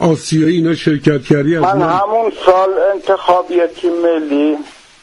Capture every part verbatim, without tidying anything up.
آسیایی اینا شرکت کردی؟ من همون سال انتخابی تیم ملی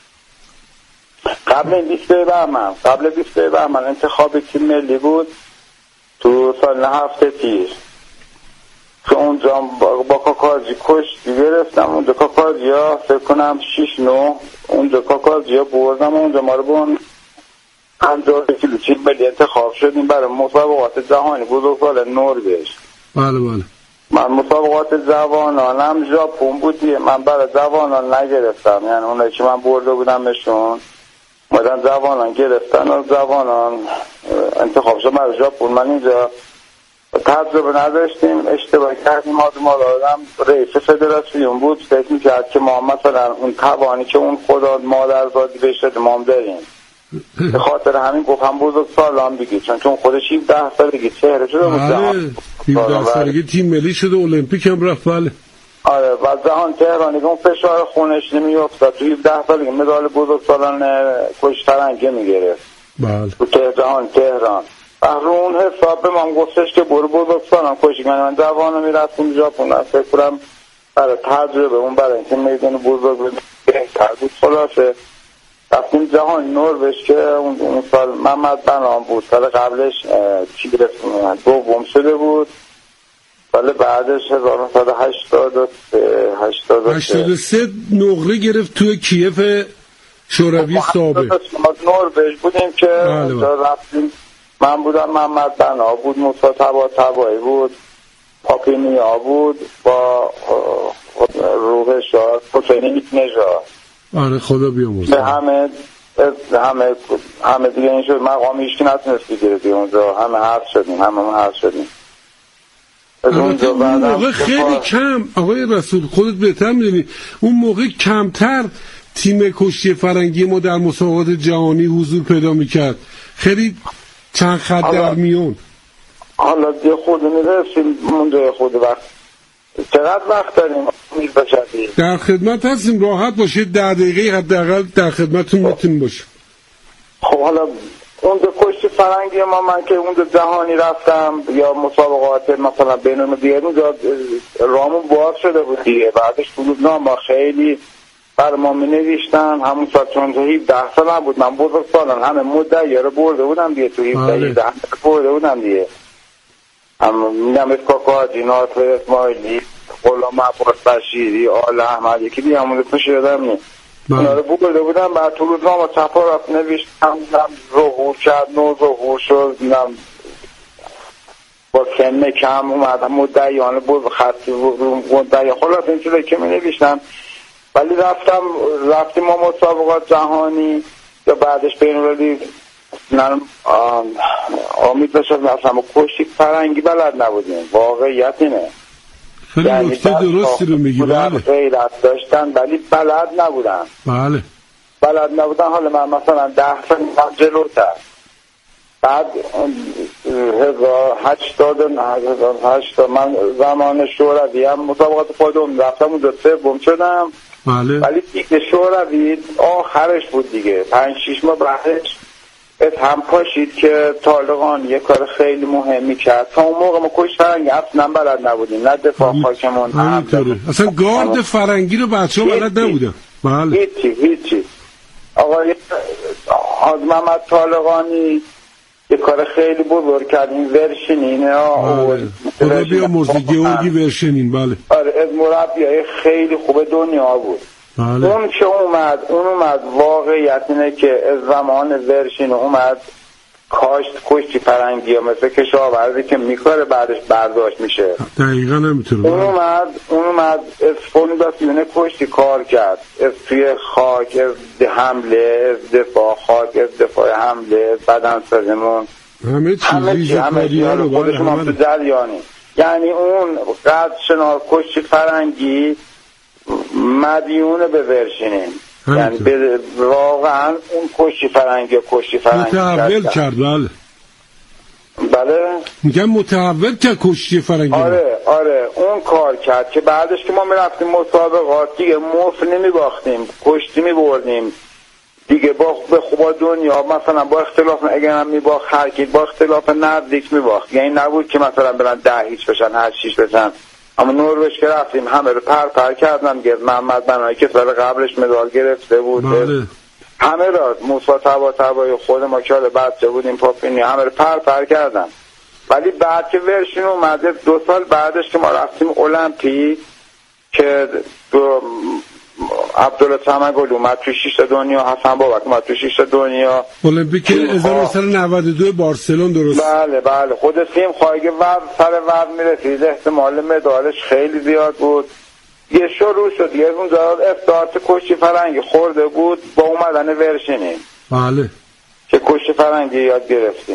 قبل بیست بهمن قبل بیست بهمن انتخاب تیم ملی بود تو سال هفته پیش که اونجا با, با کاکازی کشتی گرفتم. اونجا کاکازی ها فکر کنم شیش نو اونجا کاکازی ها بردم. اونجا ما رو بون پنجاه کیلو تیم ملی انتخاب شدیم برای مسابقات جهانی بزرگسال نروژ. بله بله. من مسابقات جوانانم ژاپن بودیه، من برای جوانان نگرفتم، یعنی اونایی که من برده بودمشون مدن جوانان گرفتن و جوانان انتخاب شد برای ژاپن. من اینجا تجربه نداشتیم، اشتباه کردیم. آدم آدم رئیس فدراسیون بود، فکر میکرد که ما مثلا اون توانی که اون خدا مادرزادی بهش داده ما هم داریم. به خاطر همین گفتم بزرگ سالان بگید، چون چون خودش هفده سالگی چهره شده بود جهان، هفده سالگی تیم ملی شده، المپیک هم رفت. بله آره و جهان تهرانی که اون فشار خونش نمیافتاد، تو هفده سالگی مدال بزرگ سالان کشتی فرنگی میگرفت. بله تو جهان تهران و رو اون حساب به من گفتش که برو بزرگ سالان کشتی. من من جوانو میرفتیم ژاپن، فکر کنم برای تجربه اون برای اینکه میدون بزرگ بهتر بود. خلاصه رفتیم جهان نروژ که اون سال محمد بنام بود، سال قبلش چی گرفتیم دوم شده بود، سال بعدش هزار و نهصد و هشتاد و سه نقره گرفت توی کیف شوروی سابق. نروژ بودیم که رفتیم، من بودم، محمد بنا بود، موسی طباطبایی بود، پاپینیا بود با روح شاه حسین نژاد. آره خدا بیامرزه. همه همه همه دیگه این شد مقام هیچ کی نتونست بگیره دیگه. اونجا همه حرف شدیم، همه من حرف شدیم. اون موقع خیلی کم، آقای رسول خودت بهتر میدونی، اون موقع کمتر تیم کشتی فرنگی ما در مسابقات جهانی حضور پیدا میکرد، خیلی چند خط در میون. حالا دیگه خود میرسیم اونجا خود وقت. چقدر وقت داریم؟ در خدمت هستیم، راحت باشید، ده دقیقه حداقل در خدمتتون میتونیم باشیم. خب حالا اونجا کشتی فرنگی ما، من که اونجا جهانی رفتم یا مسابقات مثلا بینون دیگه، اونجا رامون باز شده بود دیگه. بعدش فرودنامه خیلی بر ما می نوشتن همون سال، چون تو هفده سال هم بود، من بزرگ سالان همه مدعی رو برده بودم دیگه، تو هفده برده بودم دیگه. هم میدم اسکاکا جینات اسماعیلی غلام عباس بشیری آل احمد یکی دیگه همون اسمش یادم نیست، اونا رو برده بودم. بعد تو روزنامه چپا رفت نوشتم ظهور کرد، نو ظهور شد، با سن کم اومدم مدعیان بود خطی مدعی خلاص این چیزایی که می نوشتم. ولی رفتم رفتیم ما مسابقات جهانی یا بعدش بین‌المللی من امید داشتم اصلا کشتی فرنگی بلد نبودیم، واقعیت اینه. خیلی نکته درستی رو میگی. بله غیرت داشتن ولی بلد نبودن. بله بلد نبودن. حالا من مثلا ده سال جلوتر بعد هزار هشتاد هزار هشتاد من زمان شوروی هم مسابقات خودم رفتم اونجا سوم شدم. بله ولی دیگه شوروی آخرش بود دیگه، پنج شیش ماه بعدش از هم پاشید که طالقان یه کار خیلی مهمی کرد. تا اون موقع ما کشتی فرنگی اصلا بلد نبودیم، نه دفاع خاکمون همینطوره، اصلا گارد فرنگی رو بچه ها بلد نبودن. بله هیچی هیچی. آقای حاج محمد طالقانی یه کار خیلی بزرگ کرد، این ورشنین ها خدا بیا مرزی گیورگی ورشنین. بله آره از مربیای خیلی خوب دنیا بود. بله. اون که اومد اون اومد واقعیت اینه که از زمان ورشین اومد کاشت کشتی فرنگی ها مثل کشاورزی که میکاره بعدش برداشت میشه. دقیقا نمیتونه. اون اومد اون اومد از فونداسیون کشتی کار کرد، از توی خاک، از حمله، از دفاع خاک، از دفاع حمله، بدن سازمون، همه چیز همه چی همه چی رو خودشون هم تو جریانی. یعنی اون قد شنار کشتی فرنگی مدیونه به ورشینین، یعنی به واقعا اون کشتی فرنگی و کشتی فرنگی متحول کرد. بله بله میگم متحول کرد کشتی فرنگی. آره آره اون کار کرد که بعدش که ما میرفتیم مسابقات دیگه مفت نمیباختیم، کشتی میبردیم دیگه. با به خوبا دنیا مثلا با اختلاف اگر هم میباخت هر کی با اختلاف نزدیک میباخت، یعنی نبود که مثلا برن ده هیچ بشن هشت شیش بشن اما نروژ که رفتیم همه رو پر پر کردن، گرد محمد بنایی که سال قبلش مدال گرفته بود، بله. همه را موسی تبا تبایی خود ما که بچه بودیم پاپینی همه رو پر پر کردن. ولی بعد که ورشین اومده دو سال بعدش که ما رفتیم المپیک که دو عبدالله تمگل اومد تو شیشتا دنیا، حسن بابک اومد تو شیشتا دنیا، المپیک هزار و نهصد و نود و دو بارسلون، درست؟ بله بله. خود سیم خواهی ورد سر ورد میرسید، احتمال مدالش خیلی زیاد بود. یه شروع شد یه اونجا افتارت کشتی فرنگی خورده بود با اومدن ورشینی، بله، که کشتی فرنگی یاد گرفتیم.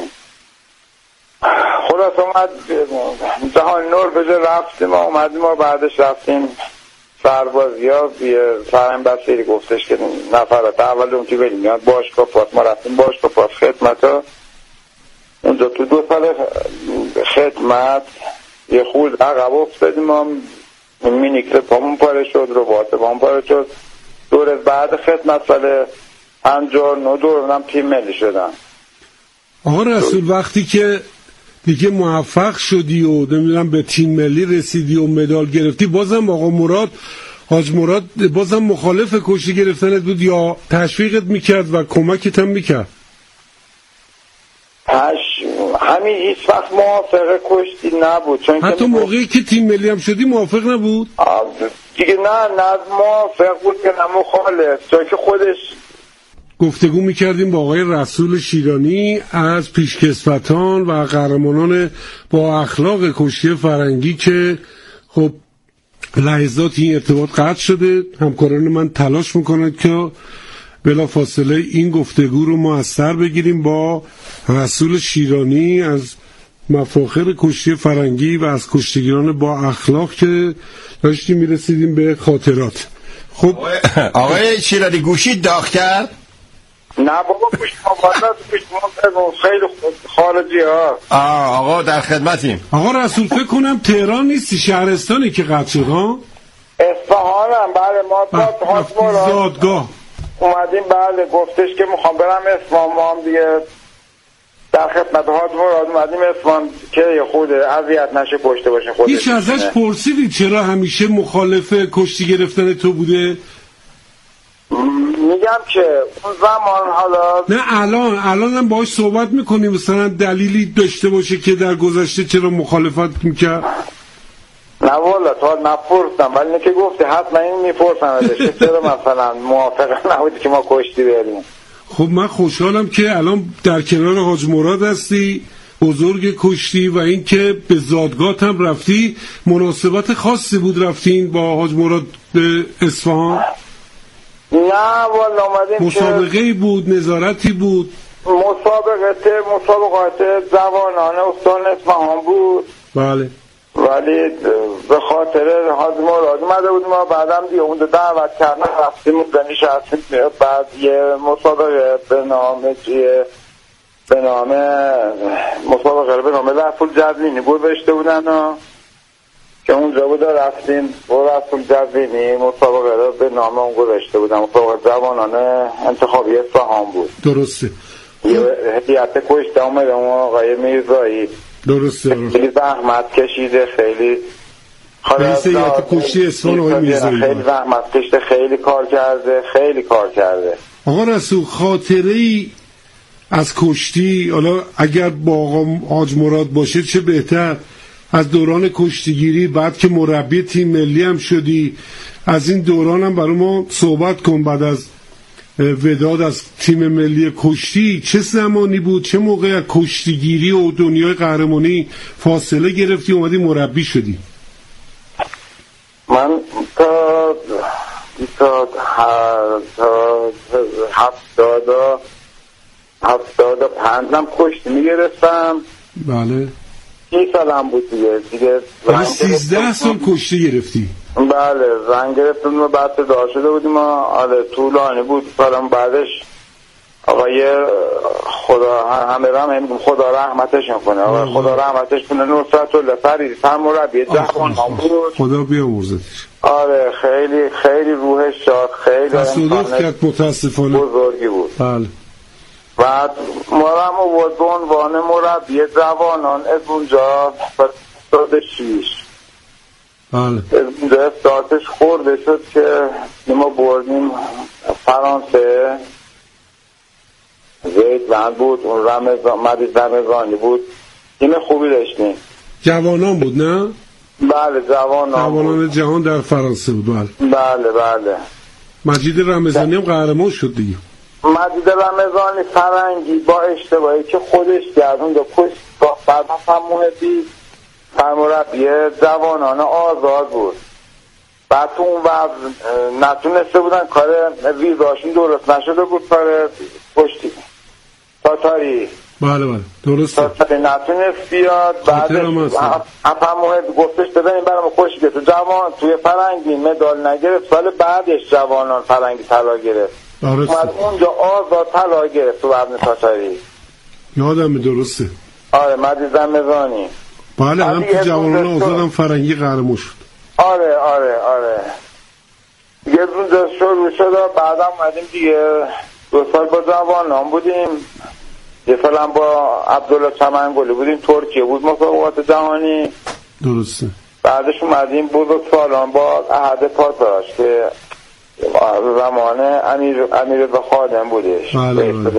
خلاص اومد جهان نروژ رفتیم و اومدیم و بعدش رفتیم سربازی ها. فرهنگ بسیاری گفتش که نفرات اول اون که بریم میاد باشگاه پاس، ما رفتیم باشگاه پاس خدمت ها. اونجا تو دو سال خدمت یه خود عقب افتادیم، ما مینیکل پامون پاره شد، رو باته پامون پاره شد. دور بعد خدمت سال پنجاه و نه دورنم تیم ملی شدم. آقا رسول وقتی که دیگه موفق شدی و نمیدونم به تیم ملی رسیدی و مدال گرفتی، بازم آقا مراد حاج مراد بازم مخالف کشتی گرفتنت بود یا تشویقت میکرد و کمکت هم میکرد؟ هش همین هیچ وقت موافق کشتی نبود، چون حتی موقعی که تیم ملی هم شدی موافق نبود؟ دیگه نه نه موافق بود که نه مخالف، چون که خودش. گفتگو میکردیم با آقای رسول شیرانی از پیشکسوتان و قهرمانان با اخلاق کشتی فرنگی که خب لحظات این ارتباط قطع شده. همکاران من تلاش میکنند که بلا فاصله این گفتگو رو ما از سر بگیریم با رسول شیرانی از مفاخر کشتی فرنگی و از کشتیگیران با اخلاق که داشتیم میرسیدیم به خاطرات. خب آقای شیرانی گوشی داغ کرد؟ نه بابا گوشت مبادلت گوشت مبادلت خیلی خارجی ها. آه آقا در خدمتیم. آقا رسول فکر کنم تهران نیستی، شهرستانی که قطع شد ها؟ اصفهانم. بله ما با حاج زادگاه اومدیم، بله گفتش که میخوام برم اصفهان، ما هم دیگه در خدمت حاج مراد اومدیم اصفهان که خود اذیت نشه کشته باشه خودش. هیچ ازش پرسیدی چرا همیشه مخالف کشتی گرفتن تو بوده؟ میگم که اون زمان حالا نه الان الان هم باهاش صحبت میکنی مثلا دلیلی داشته باشه که در گذشته چرا مخالفت میکرد؟ نه والا تا نپرسم، ولی نه که گفتی حتما این میپرسم ازش چرا مثلا موافق نبودی که ما کشتی بریم. خب من خوشحالم که الان در کنار حاج مراد هستی، بزرگ کشتی، و این که به زادگاه هم رفتی. مناسبت خاصی بود رفتین با حاج مراد به اصفهان؟ نه والا اومدیم مسابقه بود، نظارتی بود؟ مسابقه مسابقات جوانان استان اصفهان بود. بله. ولی به خاطر حاج مراد اومده بودیم ما، بعدم دیگه اون دعوت کردن رفتیم دنیش هستیم. بعد یه مسابقه به نام چیه به نام مسابقه به نام رسول جزوینی بود بشته بودن و که اونجا بود رفتیم با رسول جزوینی مسابقه رو به نام اون گذاشته بودن، مسابقه جوانان انتخابی اصفهان بود. درسته. یه هدیت کشته اومده اون آقای میرزایی. درسته. خیلی زحمت کشیده، خیلی رئیس هیئت کشتی اصفهان آقای میرزایی خیلی زحمت کشیده، خیلی کار کرده، خیلی کار کرده. آقا رسول خاطره‌ای از کشتی، حالا اگر با آقا حاج مراد باشه چه بهتر، از دوران کشتیگیری بعد که مربی تیم ملی هم شدی، از این دوران هم برای ما صحبت کن. بعد از وداد از تیم ملی کشتی چه زمانی بود، چه موقع از کشتیگیری و دنیای قهرمانی فاصله گرفتی اومدی مربی شدی؟ من تا تا هفتاد هفتاد و پنجم کشتی میگرفتم. بله. سی سالم بود دیگه دیگه سیزده سال کشتی گرفتی؟ بله زنگ گرفتم و بعد دار شده بودیم. آره طولانی بود. سالم بعدش آقای خدا همه رحم خدا رحمتش کنه، آقای خدا رحمتش کنه، نصرت الله فریدی تر مربی جهان بود، خدا بیامرزتش. آره خیلی خیلی روحش شاد، خیلی تصادف کرد متاسفانه، بزرگی بود. بله. بعد ما رو هم آورد به عنوان مربی جوانان از اونجا سال شیش. بله. اونجا استارتش خورده شد که ما بردیم فرانسه. زید بند بود، اون رمضان مدید رمضانی بود، تیم خوبی داشتیم. جوانان بود نه؟ بله جوانان جوانان بود. جهان در فرانسه بود. بله بله بله. مجید رمضانی هم قهرمان شد دیگه. مجید رمضانی فرنگی با اشتباهی که خودش گردون دو کش بعد هم محبی سرمربی جوانان آزاد بود. بعد تو اون وقت نتونسته بودن کار ویزاشون درست نشده بود، کار پشتی تاتاری. بله بله درسته. تاتاری نتونست بیاد. بعد هم محبی گفتش ببینیم برام خوشی که تو جوان توی فرنگی مدال نگرفت، سال بعدش جوانان فرنگی طلا گرفت. اومد اونجا آزاد طلا گرفت تو وزن تاتاری. یادمه درسته. آره مجید رمضانی. بله هم تو جوانان آزادم فرنگی قهرمان شد. آره آره آره دیگه اونجا شروع شد. بعدم اومدیم دیگه دو سال با جوانان بودیم، یه سال هم با عبدالله چمنگلی بودیم، ترکیه بود مسابقات جهانی. درسته. بعدش اومدیم بزرگسالان با احد پاساش که زمان امیر امیر به خادم بودش. بله بله.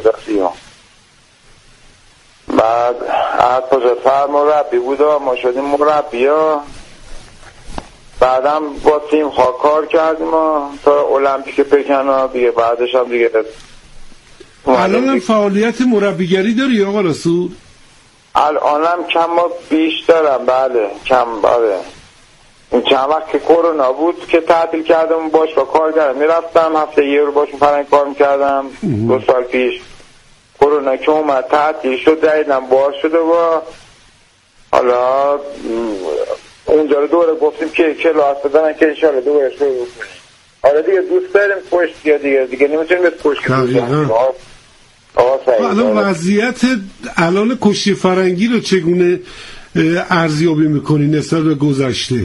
بعد احد پاساش فر مربی بود و ما شدیم مربی ها. بعدم با تیم ها کار کردیم و تا المپیک پکن دیگه. بعدش هم دیگه الان هم فعالیت مربیگری داری آقا رسول؟ الانم کم ما بیش دارم. بله کم. بله این چند وقت که کرونا بود که تعطیل کردم باش با کار کردم، میرفتم هفته یه رو باشون فرنگ کار میکردم. دو سال پیش کرونا که اومد تعطیل شد، دیدم باز شده و حالا اونجا رو دوره گفتیم که کلاس بدن که انشالله دوره شروع بکنیم. حالا دیگه دوست داریم پشت یا دیگه دیگه نمیتونیم بهت پشت کنیم. الان وضعیت الان کشتی فرنگی رو چگونه ارزیابی میکنی نسبت به گذشته؟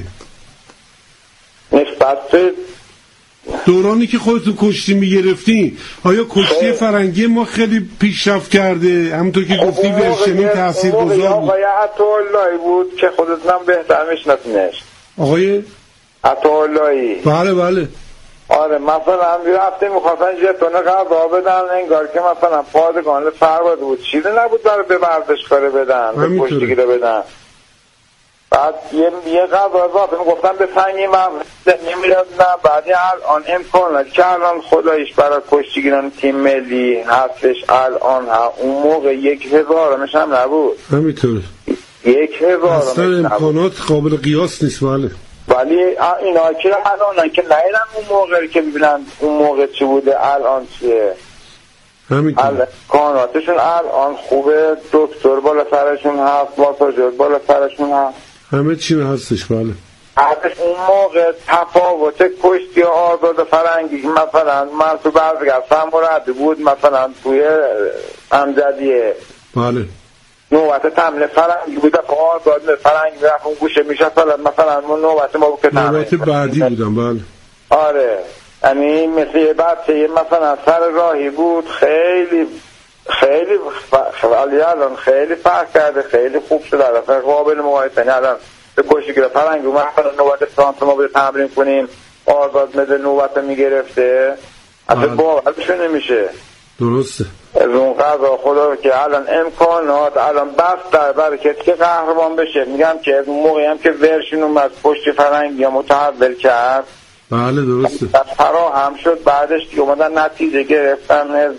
نسبت به دورانی که خودتون کشتی میگرفتین آیا کشتی فرنگی ما خیلی پیشرفت کرده؟ همونطور که گفتی ورشنی تاثیرگذار بود. آقای عطااللهی بود که خودت هم بهتر میشناسینش. آقای عطااللهی. بله بله. آره مثلا رفتیم میخواستن ژتون غذا بدن، انگار که مثلا پادگان فرباد بود، چیزی نبود برای به ورزشکار بدن، به کشتیگیر بدن. بعد یه یه غذا اضافه میگفتن به سنگی من نمیدادن. بعد الان امکان که الان خدایش برای کشتیگیران تیم ملی هستش الان ها. اون موقع یک هزارمش هم نبود. همینطوره. یک هزارمش اصلا امکانات قابل قیاس نیست. بله ولی اینا که الان که نیرم اون موقع که ببینن اون موقع چی بوده الان چیه. همینطوره. امکاناتشون الان خوبه، دکتر بالا سرشون هست، ماساژور بالا سرشون هست، همه چی هستش. بله هستش. اون موقع تفاوت کشتی آزاد فرنگی مثلا من تو برزگرد مربی بود مثلا توی امجدیه. بله نوبت تمرین فرنگی بود که آزاد فرنگی رفت اون گوشه میشه مثلا نوبت ما بود که نوبت بعدی بودم. بله آره یعنی مثل یه بچه مثلا سر راهی بود، خیلی خیلی ولی الان خیلی فرق کرده، خیلی خوب شده، اصلا قابل مقایسه. الان به کشتیگیر فرنگی اومد نوبت فرانسه ما بود تمرین کنیم، آزاد مثل نوبت میگرفته، اصلا باورشون نمیشه. درسته. از اون قضا خدا که الان امکانات الان بس در برای کسی که قهرمان بشه. میگم که از اون موقعی هم که ورشین اومد پشت فرنگی هم متحول کرد. بله درسته. فراهم شد. بعدش که اومدن نتیجه گرفتن از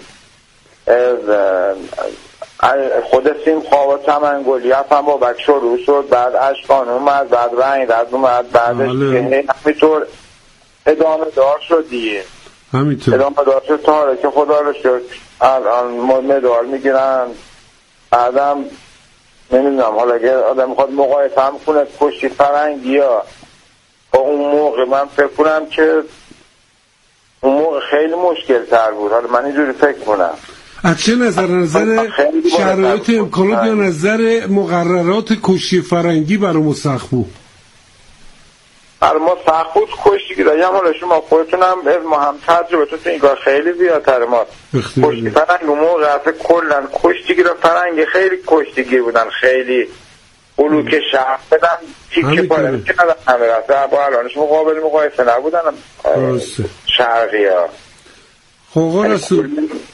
از خود سیم خواه چمنگلی هم با بک شروع شد. بعد اشکان اومد، بعد رنگ رد اومد، بعدش که همینطور ادامه دار شد دیگه. همینطور ادامه دار شد تا که خدا رو شد الان مدال میگیرن. بعدم نمیدونم حالا اگر آدم میخواد مقایسه هم کنه کشتی فرنگی یا با اون موقع، من فکر کنم که اون موقع خیلی مشکل تر بود. حالا من اینجوری فکر کنم. از چه نظر؟ نظر شرایط امکانات یا نظر مقررات کشتی فرنگی برای ما سخت بود؟ برای ما سخت بود کشتی گیرایی هم. حالا شما خودتون هم ما هم تجربه تو این کار خیلی زیادتر. ما کشتی فرنگ اون موقع کلن کشتی گیر فرنگی خیلی کشتی گیر بودن، خیلی بلوک شهر بدم تیکه پاره که ندارم همه رفته با الانش مقابل مقایسه نبودن شرقی ها. خب آقا رسول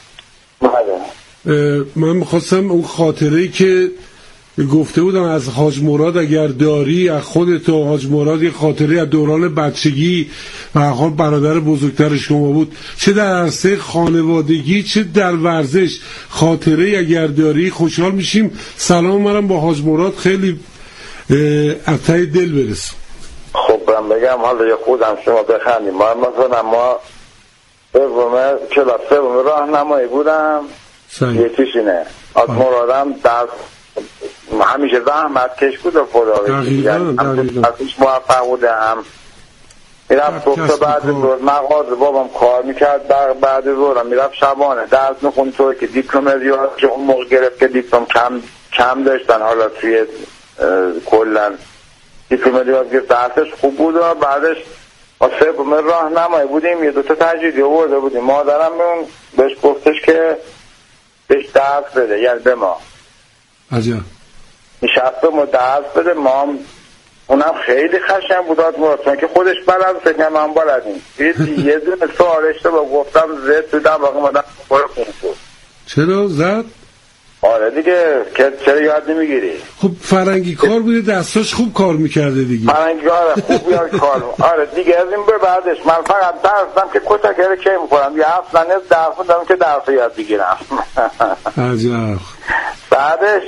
من میخواستم اون خاطره‌ای که گفته بودم از حاج مراد اگر داری از خودت و حاج مراد یه خاطره از دوران بچگی و حال برادر بزرگتر شما بود، چه در عرصه خانوادگی چه در ورزش، خاطره اگر داری خوشحال میشیم. سلام منم با حاج مراد خیلی از ته دل برسم. خب من بگم حالا یه خودم شما بخندیم. ما مثلا ما سوم کلاس سوم راهنمایی بودم یه چیشینه حاج مرادم در همیشه زحمت کش بود و خدا دقیقا ازش موفق بوده. هم میرفت صبح بعد روز مغازه بابام کار میکرد، بعد روز میرفت شبانه درس میخوند طور که دیپلم ریاضی که اون موقع گرفت که دیپلم کم کم داشتن، حالا توی کلن دیپلم ریاضی گرفت درسش خوب بود و بعدش ما سوم راهنمایی بودیم یه دوتا تجربی آورده بودیم. مادرم بهش گفتش که بهش درس بده، یعنی به ما عجب نشسته ما درس بده. ما هم اونم خیلی خشن بوداد مراد که خودش بلد فکر من بلدیم. یه دونه سوال اشتباه گفتم زد تو دم واقعا مادم برو کنسو. چرا زد؟ آره دیگه که چرا یاد نمیگیری؟ خب فرنگی کار بوده دستاش خوب کار میکرده دیگه. فرنگی کار خوب یاد کار. آره دیگه از این به بعدش من فقط درستم که کتکره کی میخورم یه هفت لنه درس بودم که درس یاد بگیرم. عجب. بعدش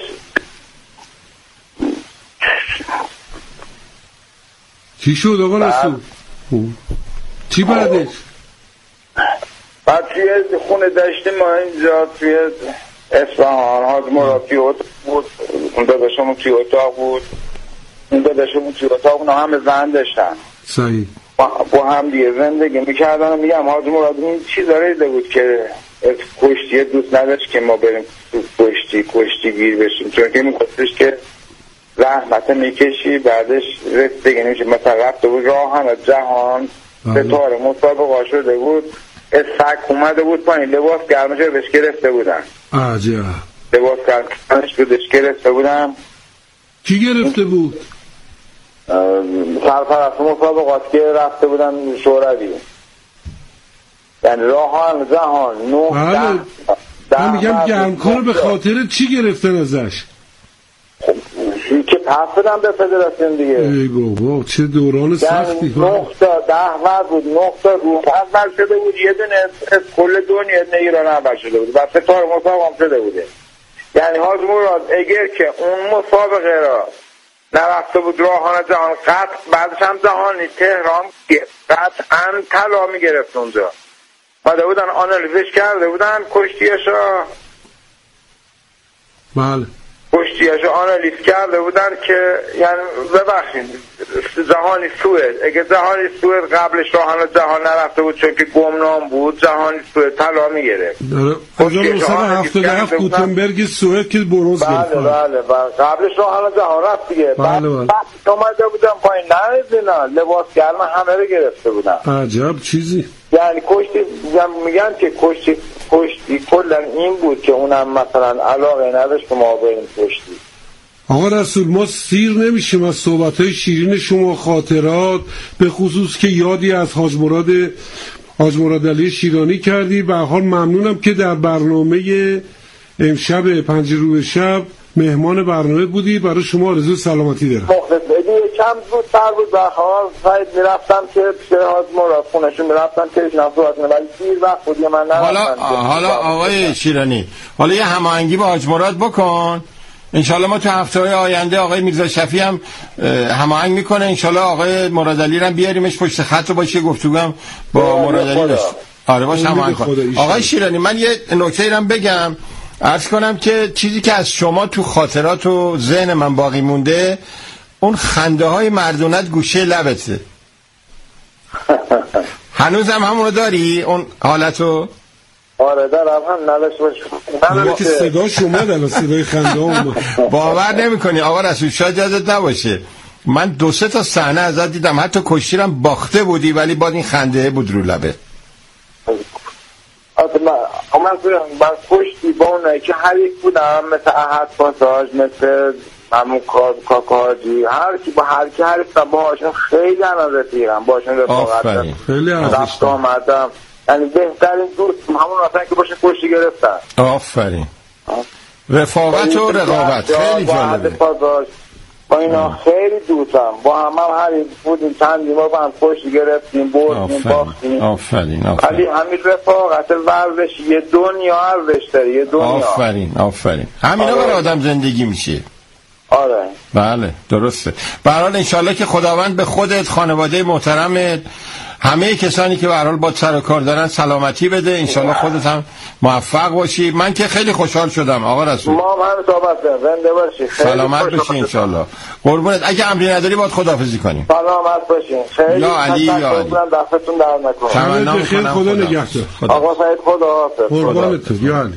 چی شد آقا رسول؟ چی بعدش؟ بعد توی خونه داشتیم ما اینجا توی اصفهان حاج مراد توی اتاق بود، اون داداشمون توی اتاق بود، اون داداشمون توی اتاق بود، همه زن داشتن صحیح با هم دیگه زندگی میکردن. میگم حاج مراد این چی داره دیده بود که کشتی دوست نداشت که ما بریم کشتی کشتی گیر بشیم، چون که میگفتش که زحمت میکشی بعدش رسیدگی نمیشه. مثلا رفته بود راهن جهان ستاره مسابقه شده بود، سگ اومده بود پایین لباس گرمش بهش گرفته بودن. عجب. لباس گرمش بهش گرفته بودن. کی گرفته بود؟ سرپرست مسابقات که رفته بودن شوروی، یعنی راهن جهان نه ده. من میگم گرمکار به خاطر چی گرفتن ازش؟ که پس بدم به فدراسیون دیگه. ای بابا چه دوران سختی. نه تا ده ور بود، نه تا روح اول شده بود، یه دونه از کل دنیا ایران اول شده بود و ستاره مسابقه هم شده بوده. یعنی حاج مراد اگر که اون مسابقه را نرفته بود راهان جهان قطع بعدش هم جهانی تهران قطعا طلا میگرفت اونجا. بعد بودن آنالیزش کرده بودن کشتیاشا، بله کشتیاشو آنالیز کرده بودن که یعنی ببخشید جهانی سوئد اگه جهانی سوئد قبلش راهن جهان نرفته بود چون که گمنام بود جهانی سوئد طلا میگرفت. هزار و نهصد و هفتاد و هفت گوتنبرگ سوئد که برنز گرفت. بله بله قبلش راهن جهان رفت دیگه. بله بله. بعد اومده بودن پایین نه لباس گرم همه رو گرفته بودن. عجب چیزی. یعنی کشتی میگن که کشتی کشتی کلا این بود که اونم مثلا علاقه نداشت که ما بریم کشتی. آقا رسول ما سیر نمیشیم از صحبت‌های شیرین شما، خاطرات به خصوص که یادی از حاج مراد حاج مراد علی شیرانی کردی. به هر حال ممنونم که در برنامه امشب پنج رو شب مهمان برنامه بودی. برای شما آرزوی سلامتی دارم. مخلص بدی کم زودتر بود و حال سعید میرفتم که پیش حاج مراد خونشون میرفتم که ایشون صحبت کنه ولی دیر وقت بود من نرفتم. حالا حالا آقای شیرانی حالا یه هماهنگی با حاج مراد بکن، انشالله ما تو هفته‌های آینده آقای میرزا شفیع هم هماهنگ میکنه، انشالله آقای مراد علی رو بیاریمش پشت خط رو باشه گفتگوام با مراد علی داشت. آره باش هماهنگ کن. آقای شیرانی من یه نکته‌ای رو بگم، عرض کنم که چیزی که از شما تو خاطرات و ذهن من باقی مونده اون خنده های مردونت گوشه لبته. هنوز هم همونو داری اون حالتو؟ آره دارم هم نداشت باشه که صداش اومد الان صدای خنده اومد. باور نمی کنی آقا رسول شاید یادت نباشه من دو سه تا صحنه ازت دیدم حتی کشتیرم باخته بودی ولی باز این خنده بود رو لبه. من من کشتی با اونایی که هر یک بودم مثل احد پاساژ مثل همون کاکاجی، هر کی با هر کی هستم باهاشون خیلی هم رفیقم، باهاشون رفاقت دارم، خیلی رفت آمدم، یعنی بهترین دوست همون رفتن که باشه کشتی گرفتن. آفرین. رفاقت و رقابت خیلی جالبه. با اینا خیلی دوستم، با هم هم هر بودیم چندی ما با هم کشتی گرفتیم، بردیم، باختیم. آفرین آفرین. ولی همین رفاقت ورزش یه دنیا ارزش داره، یه دنیا. آفرین آفرین. همینا برای آدم زندگی میشه. آره بله درسته. به هر حال انشالله که خداوند به خودت، خانواده محترمت، همه کسانی که به هر حال با سر و کار دارن سلامتی بده. انشالله خودت هم موفق باشی. من که خیلی خوشحال شدم آقا رسول. ما هم صحبت کنیم، زنده باشی، سلامت باشی انشالله. قربونت. اگه امری نداری باید خداحافظی کنیم. سلامت باشین. خیلی یا علی یا علی. دفتون در نکنه. تمنا می‌کنم خدا نگهدار. آقا سعید خدا حافظ. قربانت یا علی.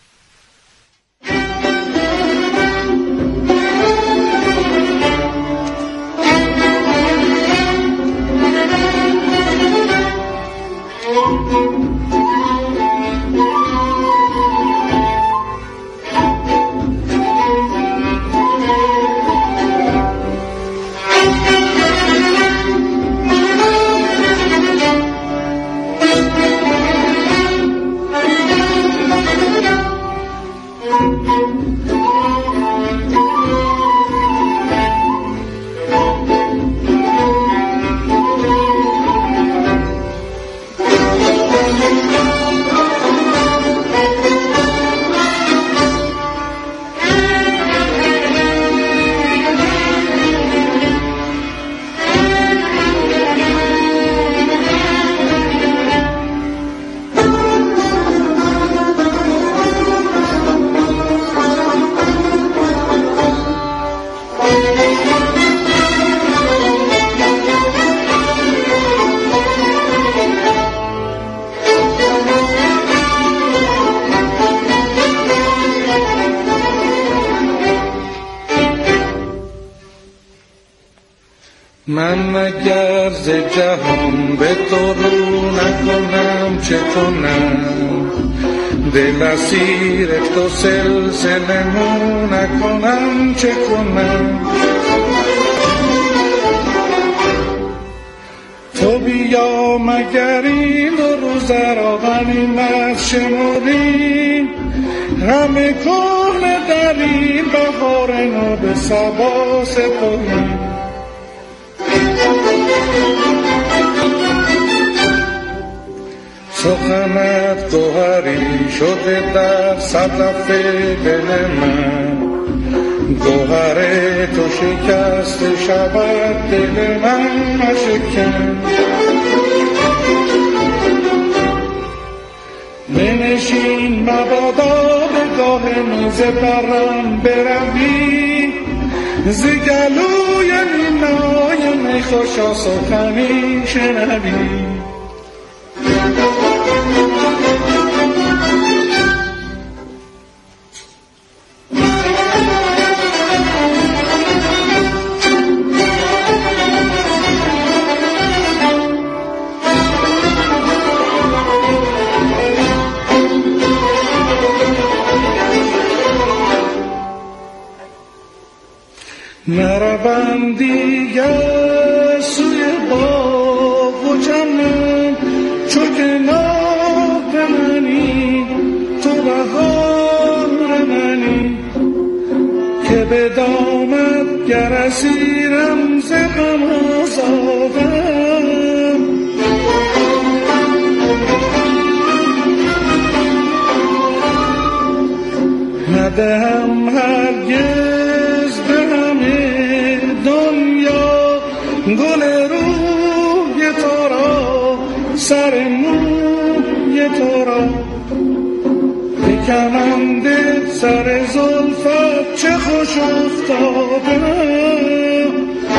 من اگر ز جهان به تو رو نکنم چه کنم، دل اسیر تو سلسله مو نکنم چه کنم. تو بیا مگر این دو روز را غنیمت شمری، همه کهنه در این بهار نو به صبا سپری. سخنت گوهری شده در صدف دل من، گوهر تو شکست شود دل من نشکن. بنشین مبادا به گاه میز برم بروی، ز گلوی نینای میخوشا سخنی شنوی. نروم دیگر سوی باغ و چمن، چو کنار منی تو بهار منی، که به دامت گر اسیرم ز غم آزادم. ندهم هرگز به همه دنیا گل روی تو را، سر موی تو را، به کمند سر زلفت چه خوش افتادم.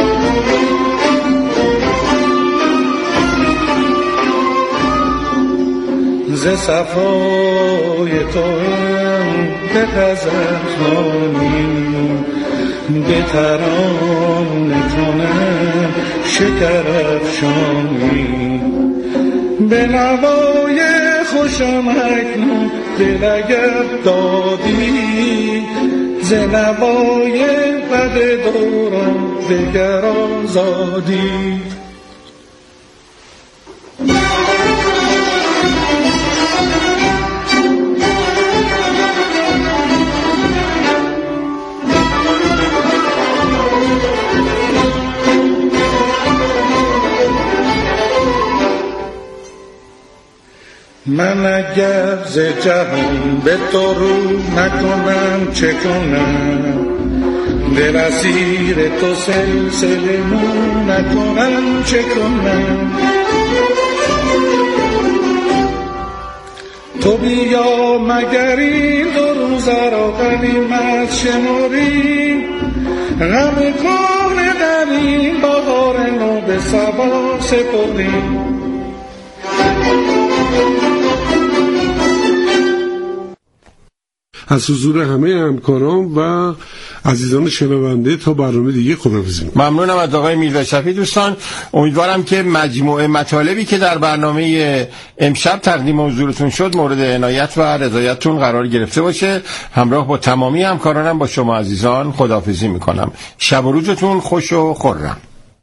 ز صفای تو بپزد خانی، به ترانه کنم شکر افشانی. به نوای خوشم اکنون دل اگر دادی، ز ز نوای بد دوران دگر آزادی. من اگر ز جهان به تو رو نکنم چه کنم، دل اسیر تو سلسله مو نکنم چه کنم. تو بیا مگر این دو روزه را غنیمت شماری، غم کهنه در این بهار نو به صبا سپردیم. از حضور همه همکاران و عزیزان شنونده تا برنامه دیگه خداحافظی می‌کنم. ممنونم از آقای میرزا شفیع. دوستان امیدوارم که مجموعه مطالبی که در برنامه امشب تقدیم حضورتون شد مورد عنایت و رضایتتون قرار گرفته باشه. همراه با تمامی همکارانم با شما عزیزان خداحافظی می‌کنم. شب و روزتون خوش و خرم.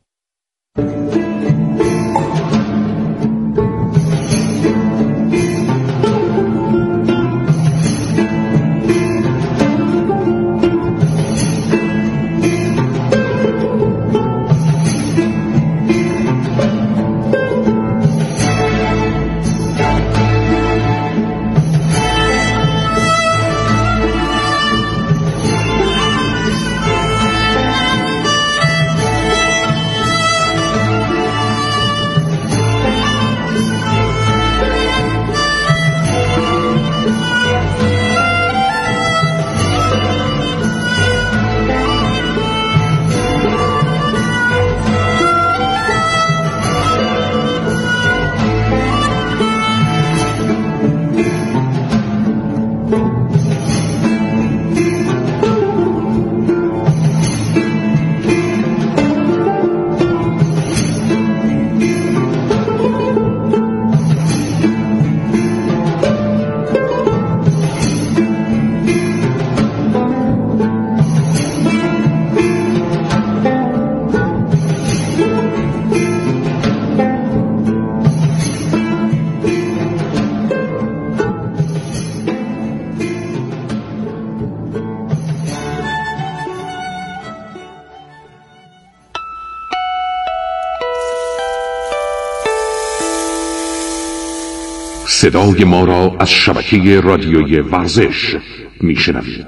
صدای ما را از شبکه رادیویی ورزش میشنوید.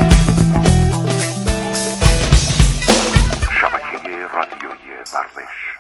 شبکه رادیویی ورزش.